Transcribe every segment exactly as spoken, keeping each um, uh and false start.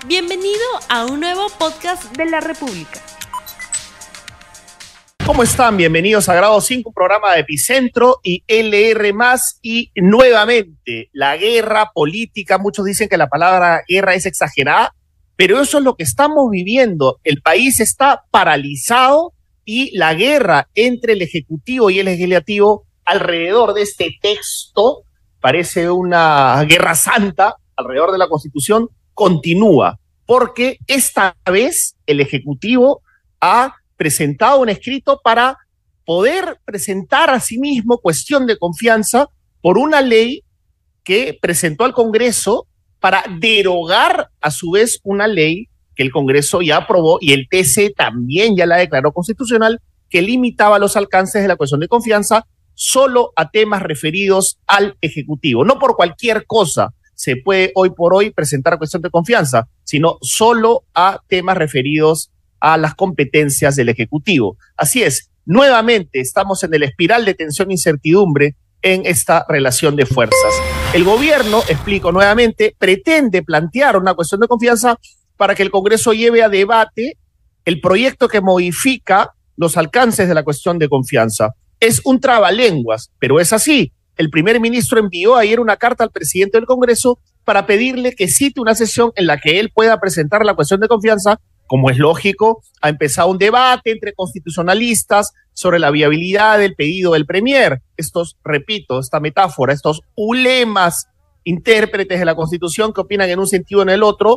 Bienvenido a un nuevo podcast de la República. ¿Cómo están? Bienvenidos a Grado cinco, un programa de Epicentro y L R más, y nuevamente la guerra política. Muchos dicen que la palabra guerra es exagerada, pero eso es lo que estamos viviendo. El país está paralizado y la guerra entre el Ejecutivo y el Legislativo alrededor de este texto, parece una guerra santa alrededor de la Constitución, continúa, porque esta vez el Ejecutivo ha presentado un escrito para poder presentar a sí mismo cuestión de confianza por una ley que presentó al Congreso para derogar a su vez una ley que el Congreso ya aprobó y el T C también ya la declaró constitucional, que limitaba los alcances de la cuestión de confianza solo a temas referidos al Ejecutivo. No por cualquier cosa se puede hoy por hoy presentar cuestión de confianza, sino solo a temas referidos a las competencias del Ejecutivo. Así es, nuevamente estamos en el espiral de tensión e incertidumbre en esta relación de fuerzas. El gobierno, explico nuevamente, pretende plantear una cuestión de confianza para que el Congreso lleve a debate el proyecto que modifica los alcances de la cuestión de confianza. Es un trabalenguas, pero es así. El primer ministro envió ayer una carta al presidente del Congreso para pedirle que cite una sesión en la que él pueda presentar la cuestión de confianza. Como es lógico, ha empezado un debate entre constitucionalistas sobre la viabilidad del pedido del Premier. Estos, repito, esta metáfora, estos ulemas, intérpretes de la Constitución que opinan en un sentido o en el otro,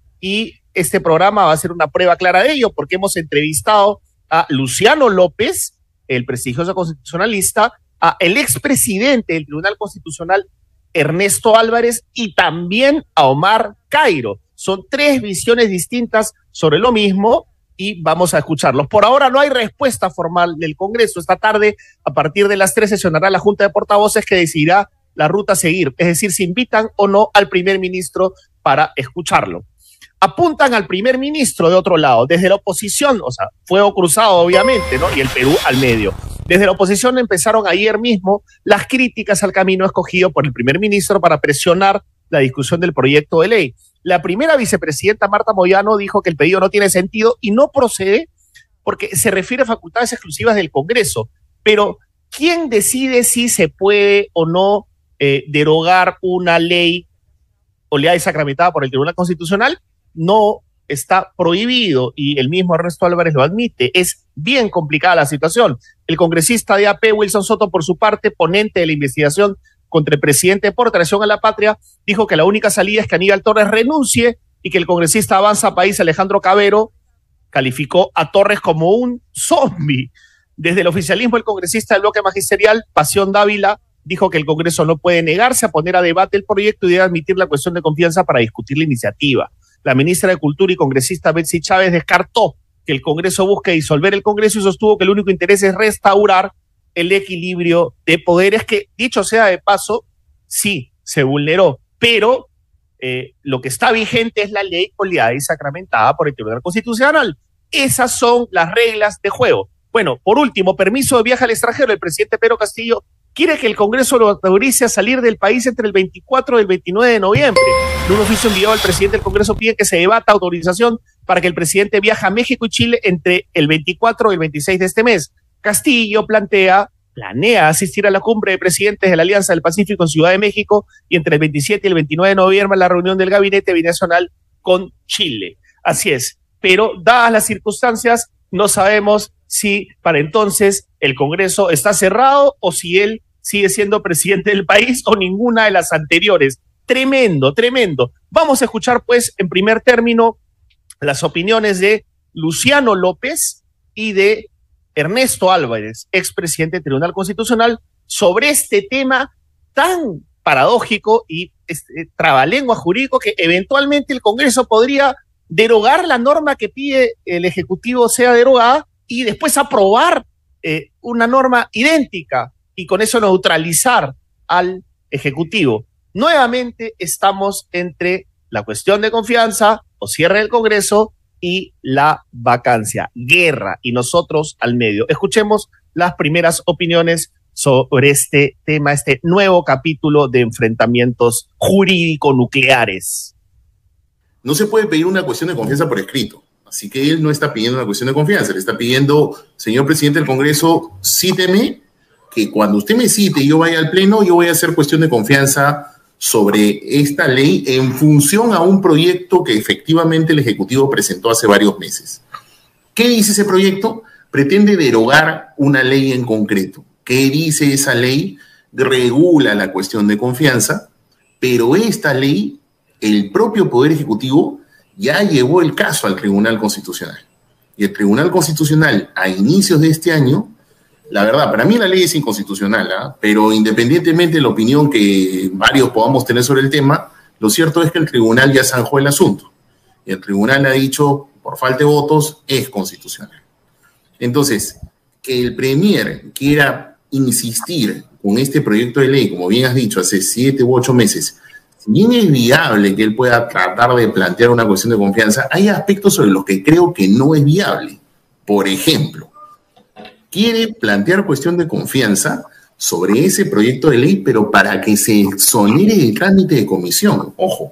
y este programa va a ser una prueba clara de ello, porque hemos entrevistado a Luciano López, el prestigioso constitucionalista, a el expresidente del Tribunal Constitucional, Ernesto Álvarez, y también a Omar Cairo. Son tres visiones distintas sobre lo mismo y vamos a escucharlos. Por ahora no hay respuesta formal del Congreso. Esta tarde, a partir de las tres, sesionará la Junta de Portavoces que decidirá la ruta a seguir, es decir, si invitan o no al primer ministro para escucharlo. Apuntan al primer ministro de otro lado, desde la oposición, o sea, fuego cruzado obviamente, ¿no? Y el Perú al medio. Desde la oposición empezaron ayer mismo las críticas al camino escogido por el primer ministro para presionar la discusión del proyecto de ley. La primera vicepresidenta, Marta Moyano, dijo que el pedido no tiene sentido y no procede porque se refiere a facultades exclusivas del Congreso. Pero, ¿quién decide si se puede o no eh, derogar una ley oleada y sacramentada por el Tribunal Constitucional? No está prohibido, y el mismo Ernesto Álvarez lo admite. Es bien complicada la situación. El congresista de A P, Wilson Soto, por su parte, ponente de la investigación contra el presidente por traición a la patria, dijo que la única salida es que Aníbal Torres renuncie y que el congresista Avanza País, Alejandro Cabero, calificó a Torres como un zombie. Desde el oficialismo, el congresista del bloque magisterial, Pasión Dávila, dijo que el Congreso no puede negarse a poner a debate el proyecto y debe admitir la cuestión de confianza para discutir la iniciativa. La ministra de Cultura y congresista Betsy Chávez descartó que el Congreso busque disolver el Congreso y sostuvo que el único interés es restaurar el equilibrio de poderes, que, dicho sea de paso, sí se vulneró, pero eh, lo que está vigente es la ley oleada y sacramentada por el Tribunal Constitucional. Esas son las reglas de juego. Bueno, por último, permiso de viaje al extranjero. El presidente Pedro Castillo quiere que el Congreso lo autorice a salir del país entre el veinticuatro y el veintinueve de noviembre. En un oficio enviado al presidente del Congreso pide que se debata autorización para que el presidente viaje a México y Chile entre el veinticuatro y el veintiséis de este mes. Castillo plantea, planea asistir a la cumbre de presidentes de la Alianza del Pacífico en Ciudad de México y entre el veintisiete y el veintinueve de noviembre la reunión del gabinete binacional con Chile. Así es, pero dadas las circunstancias, no sabemos si para entonces el Congreso está cerrado o si él sigue siendo presidente del país o ninguna de las anteriores. Tremendo, tremendo. Vamos a escuchar, pues, en primer término, las opiniones de Luciano López y de Ernesto Álvarez, expresidente del Tribunal Constitucional, sobre este tema tan paradójico y este, trabalengua jurídico que eventualmente el Congreso podría derogar la norma que pide el Ejecutivo sea derogada y después aprobar eh, una norma idéntica y con eso neutralizar al Ejecutivo. Nuevamente estamos entre la cuestión de confianza o cierre del Congreso y la vacancia, guerra, y nosotros al medio. Escuchemos las primeras opiniones sobre este tema, este nuevo capítulo de enfrentamientos jurídico-nucleares. no se puede pedir una cuestión de confianza por escrito. Así que él no está pidiendo una cuestión de confianza, le está pidiendo, señor presidente del Congreso, cíteme, que cuando usted me cite y yo vaya al Pleno, yo voy a hacer cuestión de confianza sobre esta ley en función a un proyecto que efectivamente el Ejecutivo presentó hace varios meses. ¿Qué dice ese proyecto? Pretende derogar una ley en concreto. ¿Qué dice esa ley? Regula la cuestión de confianza, pero esta ley, el propio Poder Ejecutivo ya llevó el caso al Tribunal Constitucional. Y el Tribunal Constitucional, a inicios de este año, la verdad, para mí la ley es inconstitucional, ¿eh? Pero independientemente de la opinión que varios podamos tener sobre el tema, lo cierto es que el tribunal ya zanjó el asunto. Y el tribunal ha dicho, por falta de votos, es constitucional. Entonces, que el Premier quiera insistir con este proyecto de ley, como bien has dicho, hace siete u ocho meses, si bien es viable que él pueda tratar de plantear una cuestión de confianza, hay aspectos sobre los que creo que no es viable. Por ejemplo, quiere plantear cuestión de confianza sobre ese proyecto de ley, pero para que se exonere del trámite de comisión. Ojo.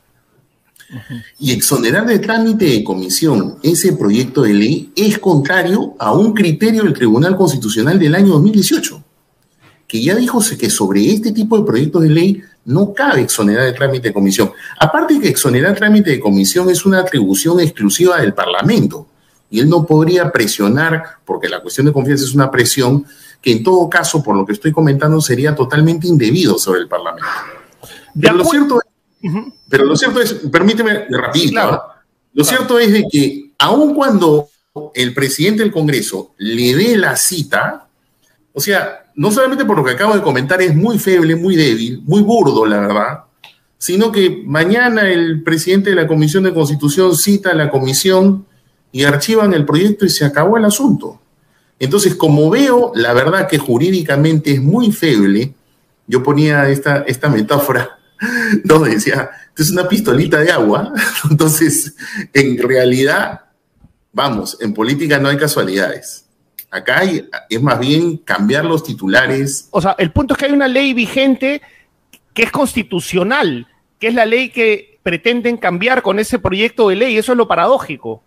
Uh-huh. Y exonerar del trámite de comisión ese proyecto de ley es contrario a un criterio del Tribunal Constitucional del año dos mil dieciocho, que ya dijo que sobre este tipo de proyectos de ley no cabe exonerar el trámite de comisión. Aparte de que exonerar el trámite de comisión es una atribución exclusiva del Parlamento, y él no podría presionar, porque la cuestión de confianza es una presión que en todo caso, por lo que estoy comentando, sería totalmente indebido sobre el Parlamento. Pero lo cierto es, uh-huh. pero lo cierto es, permíteme rapidito, sí, claro. ¿no? Lo claro. cierto es de que aun cuando el presidente del Congreso le dé la cita, o sea, no solamente por lo que acabo de comentar es muy feble, muy débil, muy burdo, la verdad, sino que mañana el presidente de la Comisión de Constitución cita a la comisión y archivan el proyecto y se acabó el asunto. Entonces, como veo, la verdad que jurídicamente es muy feble, yo ponía esta, esta metáfora, donde decía, esto es una pistolita de agua, entonces, en realidad, vamos, en política no hay casualidades. Acá hay, es más bien cambiar los titulares. O sea, el punto es que hay una ley vigente que es constitucional, que es la ley que pretenden cambiar con ese proyecto de ley, eso es lo paradójico.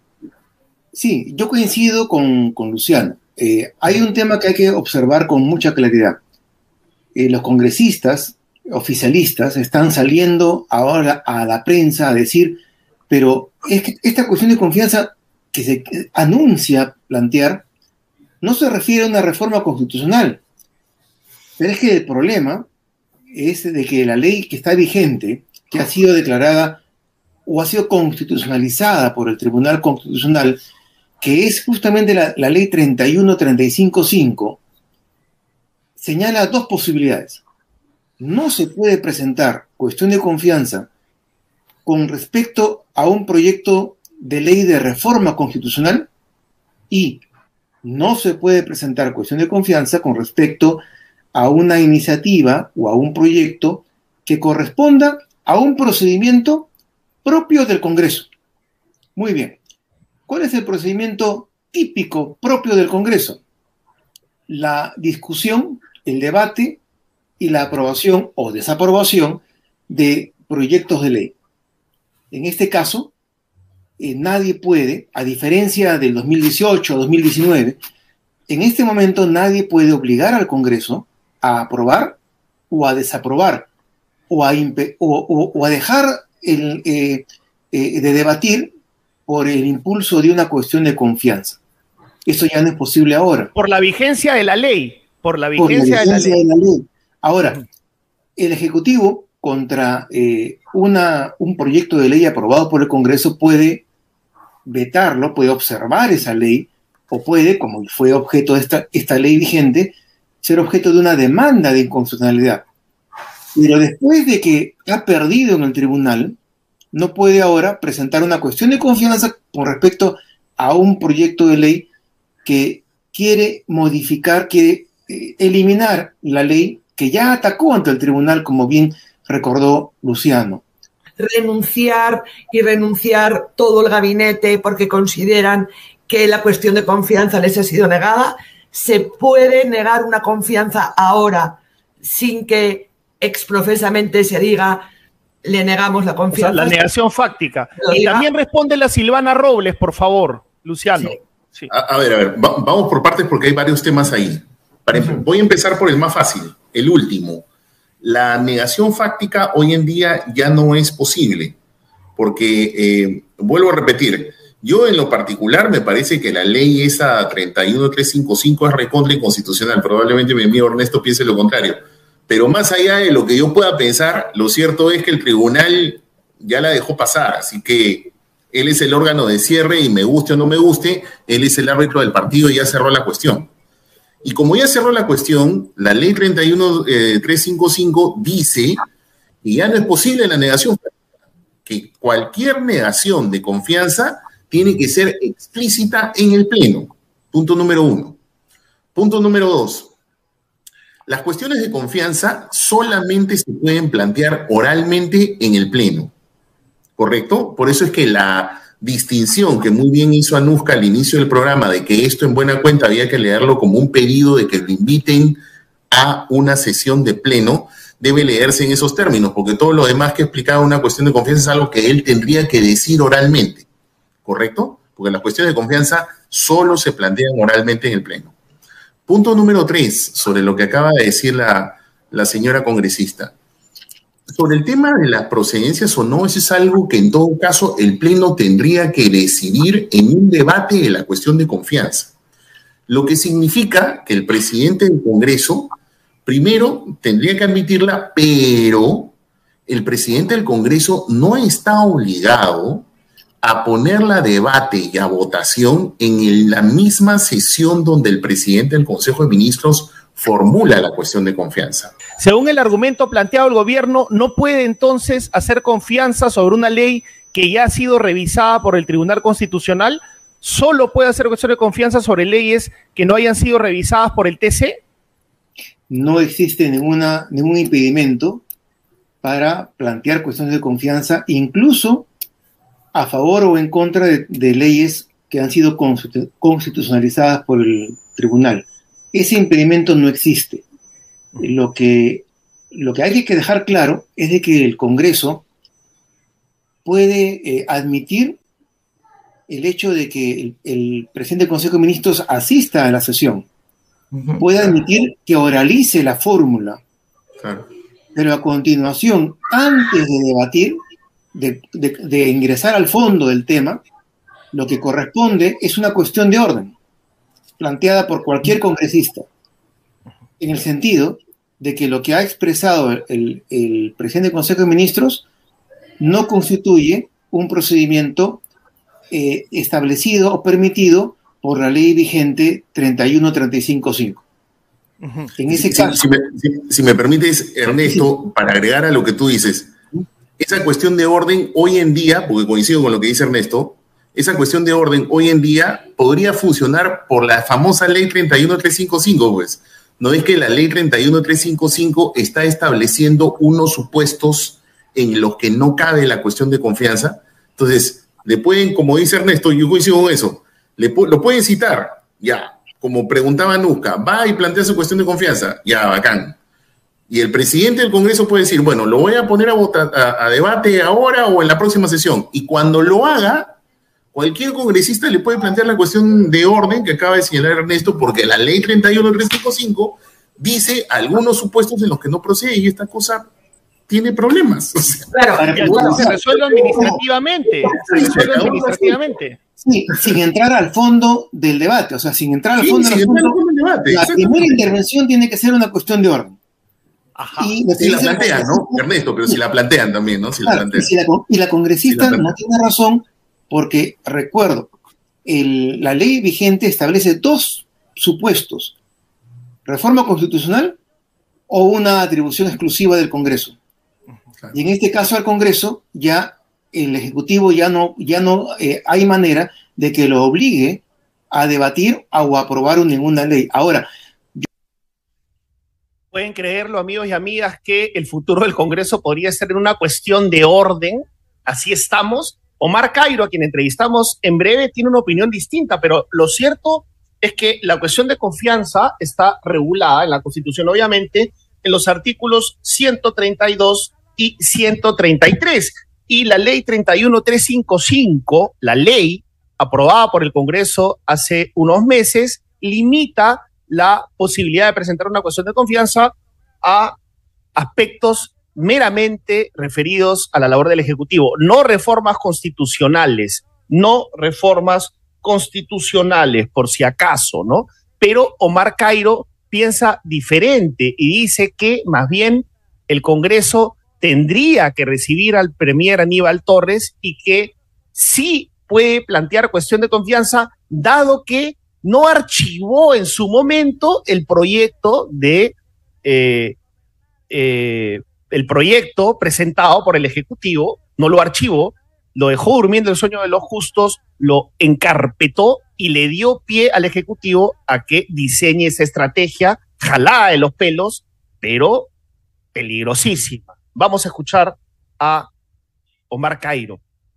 Sí, yo coincido con, con Luciano. Eh, hay un tema que hay que observar con mucha claridad. Eh, los congresistas oficialistas están saliendo ahora a la prensa a decir, pero es que esta cuestión de confianza que se anuncia plantear no se refiere a una reforma constitucional. Pero es que el problema es de que la ley que está vigente, que ha sido declarada o ha sido constitucionalizada por el Tribunal Constitucional, que es justamente la, la ley treinta y uno treinta y cinco cinco, señala dos posibilidades. No se puede presentar cuestión de confianza con respecto a un proyecto de ley de reforma constitucional y no se puede presentar cuestión de confianza con respecto a una iniciativa o a un proyecto que corresponda a un procedimiento propio del Congreso. Muy bien. ¿Cuál es el procedimiento típico propio del Congreso? La discusión, el debate y la aprobación o desaprobación de proyectos de ley. En este caso, eh, nadie puede, a diferencia del dos mil dieciocho o dos mil diecinueve, en este momento nadie puede obligar al Congreso a aprobar o a desaprobar o a, impe- o, o, o a dejar el, eh, eh, de debatir por el impulso de una cuestión de confianza. Eso ya no es posible ahora. Por la vigencia de la ley. Por la vigencia, por la vigencia de, la de la ley. Ahora, el Ejecutivo contra eh, una, un proyecto de ley aprobado por el Congreso puede vetarlo, puede observar esa ley, o puede, como fue objeto de esta, esta ley vigente, ser objeto de una demanda de inconstitucionalidad. Pero después de que ha perdido en el tribunal, no puede ahora presentar una cuestión de confianza con respecto a un proyecto de ley que quiere modificar, quiere eh, eliminar la ley que ya atacó ante el tribunal, como bien recordó Luciano. Renunciar y renunciar todo el gabinete porque consideran que la cuestión de confianza les ha sido negada. ¿Se puede negar una confianza ahora sin que exprofesamente se diga le negamos la confianza. O sea, la negación fáctica. Y también responde la Silvana Robles, por favor, Luciano. Sí. Sí. A, a ver, a ver, va, vamos por partes porque hay varios temas ahí. Para, uh-huh. Voy a empezar por el más fácil, el último. La negación fáctica hoy en día ya no es posible, porque, eh, vuelvo a repetir, yo en lo particular me parece que la ley esa treinta y uno mil trescientos cincuenta y cinco es recontra inconstitucional. Probablemente mi amigo Ernesto piense lo contrario. Pero más allá de lo que yo pueda pensar, lo cierto es que el tribunal ya la dejó pasar, así que él es el órgano de cierre y me guste o no me guste, él es el árbitro del partido y ya cerró la cuestión. Y como ya cerró la cuestión, la ley treinta y uno mil trescientos cincuenta y cinco dice que ya no es posible la negación, que cualquier negación de confianza tiene que ser explícita en el pleno. Punto número uno. Punto número dos. Las cuestiones de confianza solamente se pueden plantear oralmente en el pleno. ¿Correcto? Por eso es que la distinción que muy bien hizo Anuska al inicio del programa de que esto en buena cuenta había que leerlo como un pedido de que lo inviten a una sesión de pleno, debe leerse en esos términos, porque todo lo demás que explicaba una cuestión de confianza es algo que él tendría que decir oralmente. ¿Correcto? Porque las cuestiones de confianza solo se plantean oralmente en el pleno. Punto número tres, sobre lo que acaba de decir la, la señora congresista. Sobre el tema de las procedencias o no, eso es algo que en todo caso el pleno tendría que decidir en un debate de la cuestión de confianza. Lo que significa que el presidente del Congreso, primero, tendría que admitirla, pero el presidente del Congreso no está obligado a ponerla a debate y a votación en la misma sesión donde el presidente del Consejo de Ministros formula la cuestión de confianza. Según el argumento planteado, el gobierno no puede entonces hacer confianza sobre una ley que ya ha sido revisada por el Tribunal Constitucional, solo puede hacer cuestión de confianza sobre leyes que no hayan sido revisadas por el T C. No existe ninguna, ningún impedimento para plantear cuestiones de confianza, incluso a favor o en contra de, de leyes que han sido constitucionalizadas por el tribunal. Ese impedimento no existe. Lo que, lo que hay que dejar claro es de que el Congreso puede eh, admitir el hecho de que el, el presidente del Consejo de Ministros asista a la sesión. Uh-huh. Puede admitir que oralice la fórmula. Claro. Pero a continuación, antes de debatir, De, de, de ingresar al fondo del tema, lo que corresponde es una cuestión de orden, planteada por cualquier congresista, en el sentido de que lo que ha expresado el, el presidente del Consejo de Ministros no constituye un procedimiento eh, establecido o permitido por la ley vigente treinta y uno mil trescientos cincuenta y cinco. Uh-huh. En ese si, caso... Si, si, me, si, si me permites, Ernesto, sí. Para agregar a lo que tú dices, esa cuestión de orden hoy en día, porque coincido con lo que dice Ernesto, esa cuestión de orden hoy en día podría funcionar por la famosa ley treinta y uno mil trescientos cincuenta y cinco, pues. ¿No es que la ley treinta y uno mil trescientos cincuenta y cinco está estableciendo unos supuestos en los que no cabe la cuestión de confianza? Entonces, le pueden, como dice Ernesto, yo coincido con eso, le, lo pueden citar, ya, como preguntaba Anuska, va y plantea su cuestión de confianza, ya, bacán. Y el presidente del Congreso puede decir, bueno, lo voy a poner a, votar, a, a debate ahora o en la próxima sesión. Y cuando lo haga, cualquier congresista le puede plantear la cuestión de orden que acaba de señalar Ernesto, porque la ley treinta y uno mil trescientos cincuenta y cinco dice algunos supuestos en los que no procede y esta cosa tiene problemas. O sea, claro, y bueno, se resuelve administrativamente. Se resuelve administrativamente. Sí, sin entrar al fondo del debate, o sea, sin entrar al fondo, sí, del, fondo, al fondo del debate. La primera intervención tiene que ser una cuestión de orden. Ajá. Y si la plantean, ¿no? Ernesto, pero si la plantean también, ¿no? Si claro, la plantean. Y, si la, y la congresista si la no tiene razón porque, recuerdo, el, la ley vigente establece dos supuestos, reforma constitucional o una atribución exclusiva del Congreso. Claro. Y en este caso al Congreso ya el Ejecutivo ya no, ya no eh, hay manera de que lo obligue a debatir o a aprobar ninguna ley. Ahora, pueden creerlo, amigos y amigas, que el futuro del Congreso podría ser una cuestión de orden. Así estamos. Omar Cairo, a quien entrevistamos en breve, tiene una opinión distinta, pero lo cierto es que la cuestión de confianza está regulada en la Constitución, obviamente, en los artículos ciento treinta y dos y ciento treinta y tres. Y la ley treinta y uno trescientos cincuenta y cinco, la ley aprobada por el Congreso hace unos meses, limita la posibilidad de presentar una cuestión de confianza a aspectos meramente referidos a la labor del Ejecutivo, no reformas constitucionales, no reformas constitucionales, por si acaso, ¿no? Pero Omar Cairo piensa diferente y dice que más bien el Congreso tendría que recibir al premier Aníbal Torres y que sí puede plantear cuestión de confianza, dado que no archivó en su momento el proyecto de eh, eh, el proyecto presentado por el Ejecutivo, no lo archivó, lo dejó durmiendo el sueño de los justos, lo encarpetó y le dio pie al Ejecutivo a que diseñe esa estrategia jalada de los pelos, pero peligrosísima. Vamos a escuchar a Omar Cairo.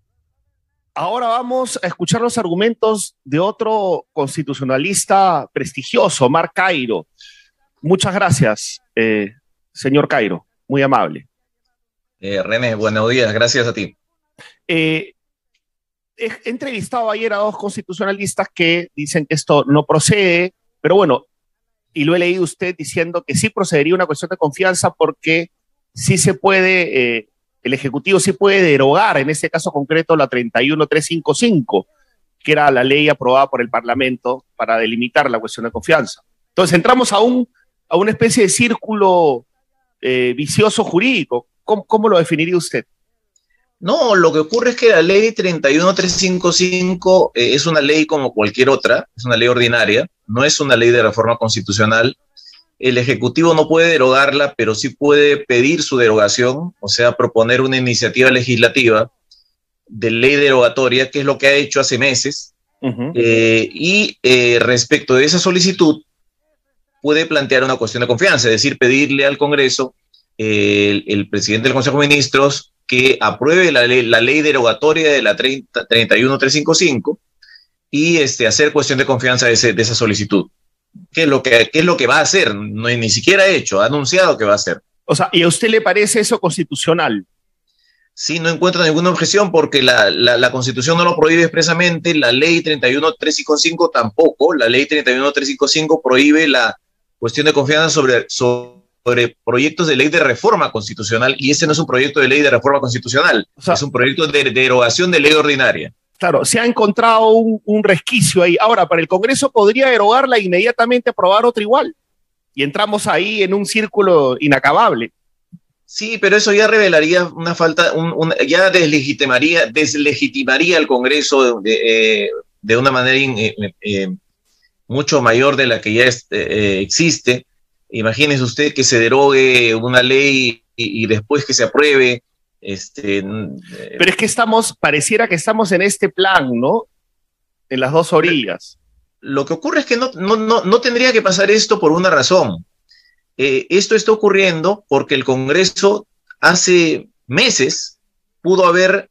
Ahora vamos a escuchar los argumentos de otro constitucionalista prestigioso, Omar Cairo. Muchas gracias, eh, señor Cairo, muy amable. Eh, René, buenos días, gracias a ti. Eh, he, he entrevistado ayer a dos constitucionalistas que dicen que esto no procede, pero bueno, y lo he leído usted diciendo que sí procedería una cuestión de confianza porque sí se puede, eh, el Ejecutivo sí puede derogar, en este caso concreto, la treinta y uno trescientos cincuenta y cinco, que era la ley aprobada por el Parlamento para delimitar la cuestión de confianza. Entonces entramos a, un, a una especie de círculo eh, vicioso jurídico. ¿Cómo, ¿Cómo lo definiría usted? No, lo que ocurre es que la ley treinta y uno trescientos cincuenta y cinco eh, es una ley como cualquier otra, es una ley ordinaria, no es una ley de reforma constitucional. El Ejecutivo no puede derogarla, pero sí puede pedir su derogación, o sea, proponer una iniciativa legislativa de ley derogatoria, que es lo que ha hecho hace meses, uh-huh. eh, y eh, respecto de esa solicitud puede plantear una cuestión de confianza, es decir, pedirle al Congreso, eh, el, el presidente del Consejo de Ministros, que apruebe la ley, la ley derogatoria de la treinta, treinta y uno trescientos cincuenta y cinco y este, hacer cuestión de confianza de, ese, de esa solicitud. ¿Qué es, lo que, ¿Qué es lo que va a hacer? No, ni siquiera ha hecho, ha anunciado que va a hacer. O sea, ¿y a usted le parece eso constitucional? Sí, no encuentro ninguna objeción porque la, la, la Constitución no lo prohíbe expresamente, la ley treinta y uno trescientos cincuenta y cinco tampoco, la ley treinta y uno trescientos cincuenta y cinco prohíbe la cuestión de confianza sobre, sobre proyectos de ley de reforma constitucional y ese no es un proyecto de ley de reforma constitucional, o sea, es un proyecto de, de derogación de ley ordinaria. Claro, se ha encontrado un, un resquicio ahí. Ahora, para el Congreso podría derogarla e inmediatamente aprobar otra igual. Y entramos ahí en un círculo inacabable. Sí, pero eso ya revelaría una falta, un, un, ya deslegitimaría, deslegitimaría al Congreso de, eh, de una manera eh, eh, mucho mayor de la que ya es, eh, existe. Imagínese usted que se derogue una ley y, y después que se apruebe. Este, Pero es que estamos, pareciera que estamos en este plan, ¿no? En las dos orillas. Lo que ocurre es que no, no, no, no tendría que pasar esto por una razón. Eh, esto está ocurriendo porque el Congreso hace meses pudo haber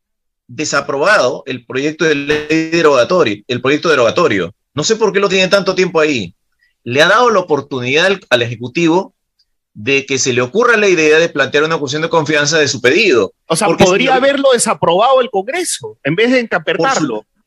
desaprobado el proyecto de ley derogatorio, el proyecto derogatorio. No sé por qué lo tiene tanto tiempo ahí. Le ha dado la oportunidad al, al Ejecutivo de que se le ocurra la idea de plantear una cuestión de confianza de su pedido. O sea, porque podría si haberlo desaprobado el Congreso, en vez de encapertarlo. Por, su,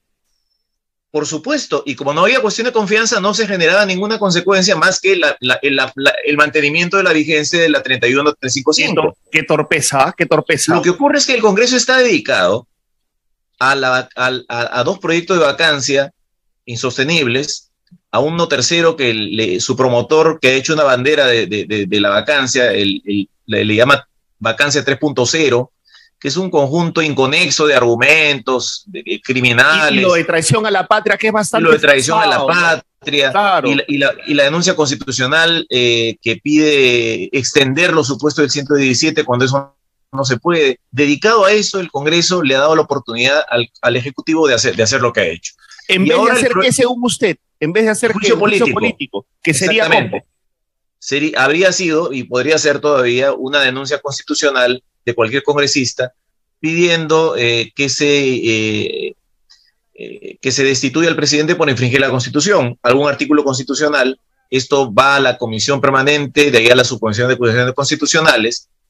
por supuesto, y como no había cuestión de confianza, no se generaba ninguna consecuencia más que la, la, la, la, el mantenimiento de la vigencia de la treinta y uno trescientos cincuenta y cinco. Qué, tor qué torpeza, qué torpeza. Lo que ocurre es que el Congreso está dedicado a, la, a, a, a dos proyectos de vacancia insostenibles, a uno tercero que le, su promotor, que ha hecho una bandera de, de, de, de la vacancia, el, el, le, le llama vacancia tres punto cero, que es un conjunto inconexo de argumentos de, de criminales. Y lo de traición a la patria, que es bastante... Y lo de traición forzado, a la patria, claro. y, la, y, la, y la denuncia constitucional eh, que pide extender los supuestos del ciento diecisiete cuando eso no se puede. Dedicado a eso, el Congreso le ha dado la oportunidad al, al Ejecutivo de hacer, de hacer lo que ha hecho. En y vez de hacer el, que según usted, en vez de hacer juicio que político, juicio político, que sería como sería, habría sido y podría ser todavía una denuncia constitucional de cualquier congresista pidiendo eh, que se eh, eh, que se destituya al presidente por infringir la Constitución, algún artículo constitucional. Esto va a la comisión permanente, de ahí a la subcomisión de acusaciones constitucionales,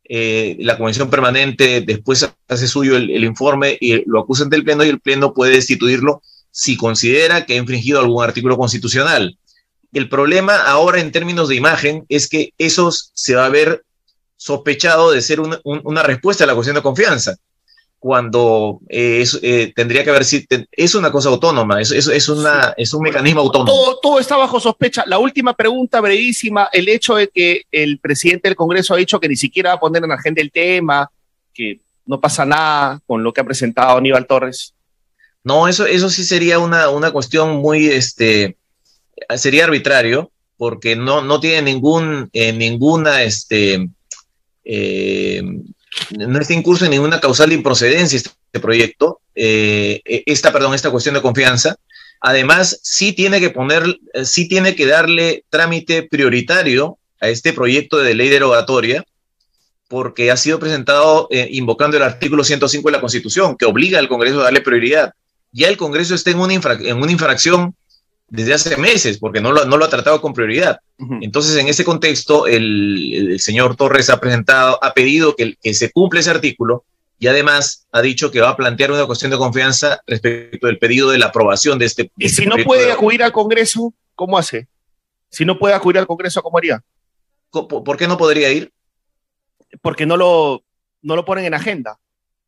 eh, la comisión permanente después hace suyo el, el informe y lo acusa ante el Pleno, y el Pleno puede destituirlo si considera que ha infringido algún artículo constitucional. El problema ahora en términos de imagen es que eso se va a ver sospechado de ser un, un, una respuesta a la cuestión de confianza, cuando eh, es, eh, tendría que haber sido, es una cosa autónoma, es, es, es, una, es un mecanismo autónomo. Todo, todo está bajo sospecha. La última pregunta, brevísima, el hecho de que el presidente del Congreso ha dicho que ni siquiera va a poner en agenda el tema, que no pasa nada con lo que ha presentado Aníbal Torres. No, eso, eso sí sería una, una cuestión muy, este, sería arbitrario, porque no, no tiene ningún, eh, ninguna, este, eh, no está incurso en ninguna causal de improcedencia este proyecto, eh, esta, perdón, esta cuestión de confianza. Además, sí tiene que poner, sí tiene que darle trámite prioritario a este proyecto de ley derogatoria, porque ha sido presentado eh, invocando el artículo ciento cinco de la Constitución, que obliga al Congreso a darle prioridad. Ya el Congreso está en una, infra, en una infracción desde hace meses, porque no lo, no lo ha tratado con prioridad. Uh-huh. Entonces, en ese contexto, el, el señor Torres ha presentado, ha pedido que, que se cumpla ese artículo, y además ha dicho que va a plantear una cuestión de confianza respecto del pedido de la aprobación de este. De y este si no puede de... acudir al Congreso, ¿cómo hace? Si no puede acudir al Congreso, ¿cómo haría? ¿Por qué no podría ir? Porque no lo, no lo ponen en agenda.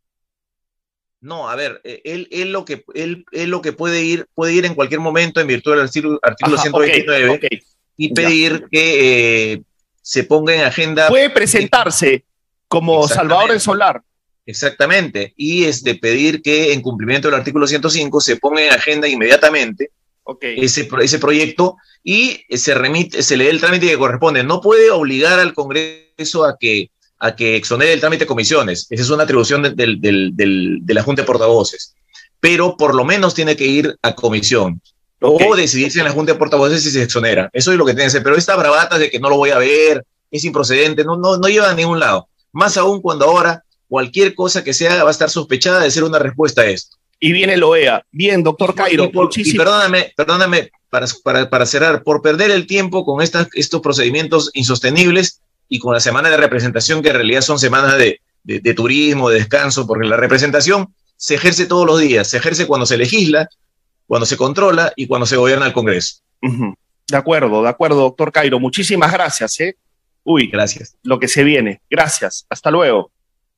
No, a ver, él, él, lo que, él, él lo que puede ir, puede ir en cualquier momento en virtud del artículo, artículo Ajá, ciento veintinueve okay, okay. y pedir ya. que eh, se ponga en agenda. Puede presentarse como Salvador El Solar. Exactamente, y este, pedir que en cumplimiento del artículo ciento cinco se ponga en agenda inmediatamente okay. ese, ese proyecto y se remite, se le dé el trámite que corresponde. No puede obligar al Congreso a que a que exonere el trámite de comisiones. Esa es una atribución de, de, de, de, de la Junta de Portavoces. Pero por lo menos tiene que ir a comisión. Okay. O decidirse en la Junta de Portavoces si se exonera. Eso es lo que tiene que hacer. Pero esta bravata de que no lo voy a ver, es improcedente, no, no, no lleva a ningún lado. Más aún cuando ahora cualquier cosa que se haga va a estar sospechada de ser una respuesta a esto. Y viene el O E A. Bien, doctor Cairo. Y, por, y perdóname, perdóname para, para, para cerrar, por perder el tiempo con estas, estos procedimientos insostenibles, y con la semana de representación, que en realidad son semanas de, de, de turismo, de descanso, porque la representación se ejerce todos los días, se ejerce cuando se legisla, cuando se controla y cuando se gobierna el Congreso. Uh-huh. De acuerdo, de acuerdo, doctor Cairo. Muchísimas gracias. ¿eh? Uy, gracias. Lo que se viene. Gracias. Hasta luego.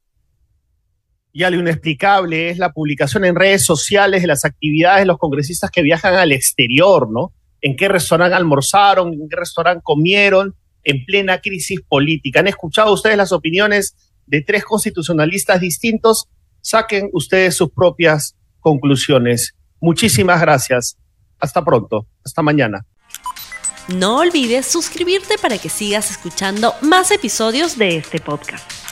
Y algo inexplicable es la publicación en redes sociales de las actividades de los congresistas que viajan al exterior, ¿no? En qué restaurante almorzaron, en qué restaurante comieron, en plena crisis política. ¿Han escuchado ustedes las opiniones de tres constitucionalistas distintos? Saquen ustedes sus propias conclusiones. Muchísimas gracias. Hasta pronto. Hasta mañana. No olvides suscribirte para que sigas escuchando más episodios de este podcast.